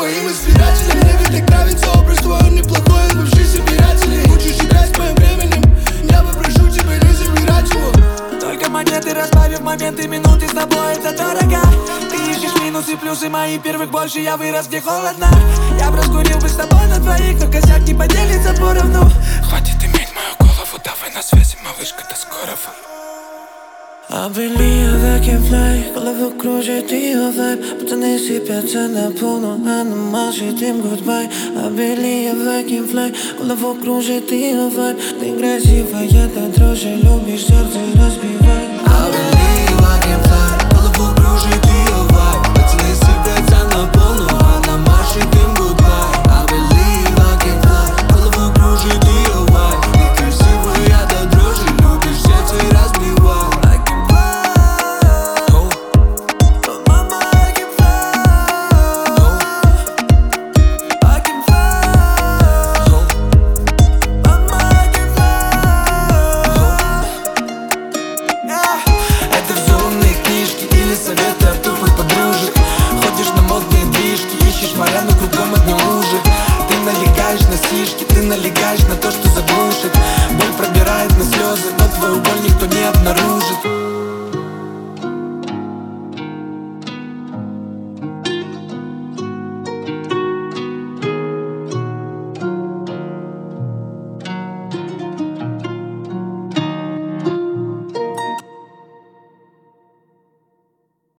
своим избирателям. Мне ведь так нравится образ твой, он неплохой, он бывший собиратель. Хочешь играть с моим временем? Я попрошу тебя не забирать его. Только монеты разбавив моменты, минуты с тобой, это дорого. Ты ищешь минусы, плюсы мои первых больше, я вырос, где холодно. Я бы раскурил бы с тобой на двоих, но косяк не поделится поровну. Хватит иметь мою голову, давай на связи, малышка, до скорого. I believe I can fly, голову кружит ее вайб. Пацаны сыпятся на полну, она машет им goodbye. I believe I can fly, голову кружит ее вайб. Ты красивая до дрожи, любишь сердце